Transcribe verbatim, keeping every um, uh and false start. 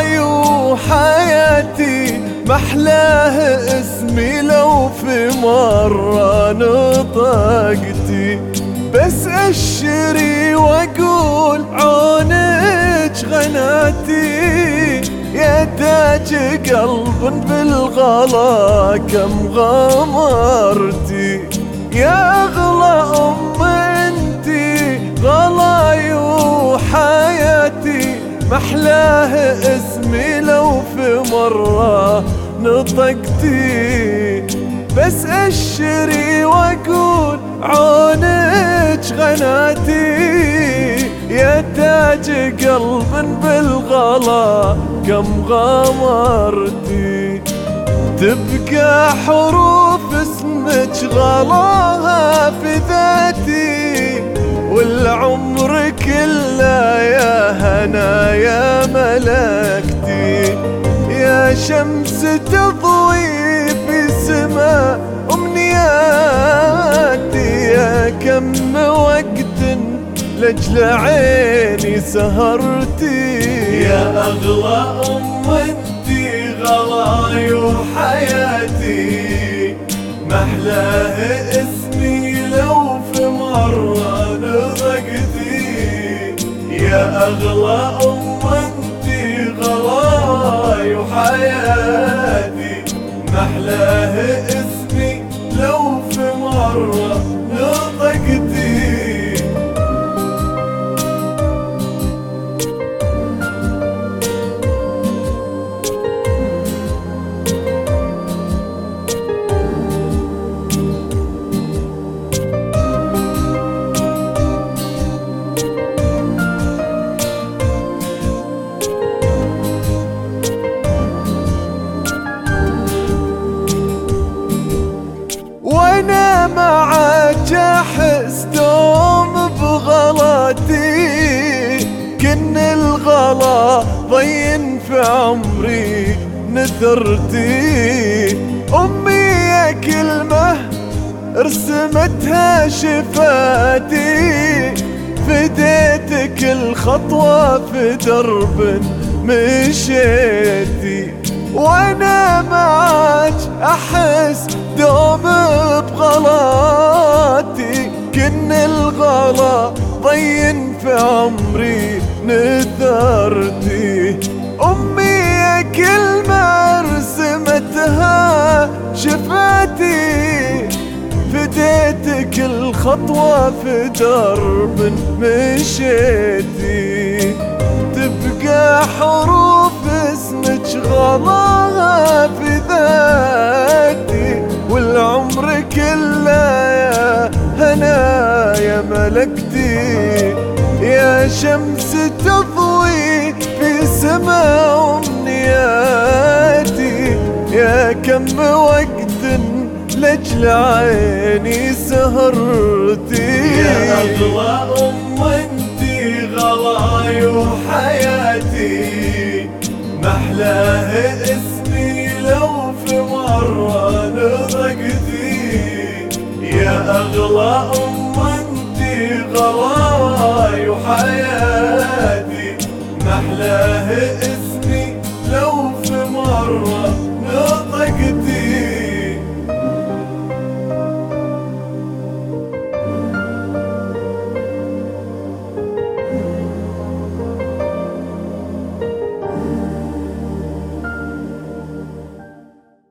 غلاي وحياتي محلاه اسمي لو في مرة نطقتي، بس اشري واقول عونك غناتي، يا تاج قلب بالغلا كم غمرتي، يا اغلى ام انتي غلاي وحياتي محلاه اسمي لو في مرة نطقتي، بس اشري واقول عونك غناتي، يا تاج قلب بالغلا كم غمرتي، تبقى حروف اسمك غلاها في ذاتي، والعمر كله يا هنا يا ملكتي، يا شمس تضوي في سما أمنياتي، يا كم وقت لأجل عيني سهرتي، يا أغلى أم انتي غلاي وحياتي محلاه اسمي لو في مرة نطقتي، يا أغلى أم انتي غلاي وحياتي محلاه اسمي لو في مرة نطقتي. وانا معاك احس دوم بغلاتي، كن الغلا ضين في عمري نثرتي، امي يا كلمة رسمتها شفاتي، فديتك الخطوة في درب مشيتي، وانا معاك احس دوم بغلاتي، كن الغلا ضين في عمري نثرتي، امي يا كلمة رسمتها شفاتي، فديتك الخطوة في درب مشيتي، تبقى حروف اسمك غلاها في ذاتي، والعمر كله يا هنا يا ملكتي، يا شمس تضوي في سما أمنياتي، يا كم وقت لأجل عيني سهرتي، يا أغلى أم انتي غلاي وحياتي محلاه اسمي لو في مرة نطقتي، يا أغلى أم انتي غلاي وحياتي محلاه اسمي لو في مرة